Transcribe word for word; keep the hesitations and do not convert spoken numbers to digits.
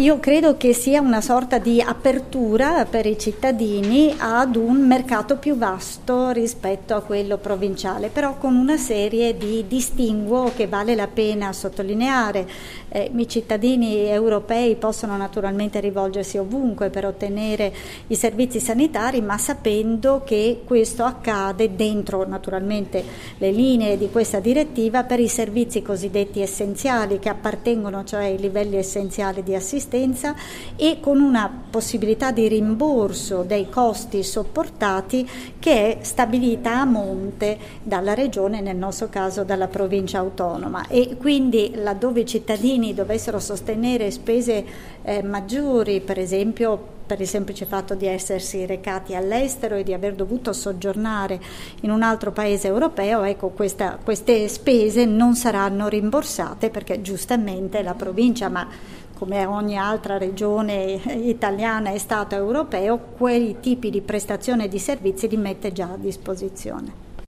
io credo che sia una sorta di apertura per i cittadini ad un mercato più vasto rispetto a quello provinciale, però con una serie di distinguo che vale la pena sottolineare. Eh, I cittadini europei possono naturalmente rivolgersi ovunque per ottenere i servizi sanitari, ma sapendo che questo accade dentro naturalmente le linee di questa direttiva per i servizi cosiddetti essenziali, che appartengono cioè ai livelli essenziali di assistenza, e con una possibilità di rimborso dei costi sopportati che è stabilita a monte dalla regione, nel nostro caso dalla provincia autonoma. E quindi laddove i cittadini dovessero sostenere spese eh, maggiori, per esempio per il semplice fatto di essersi recati all'estero e di aver dovuto soggiornare in un altro paese europeo, ecco, questa, queste spese non saranno rimborsate, perché giustamente la provincia, ma come ogni altra regione italiana e Stato europeo, quei tipi di prestazione di servizi li mette già a disposizione.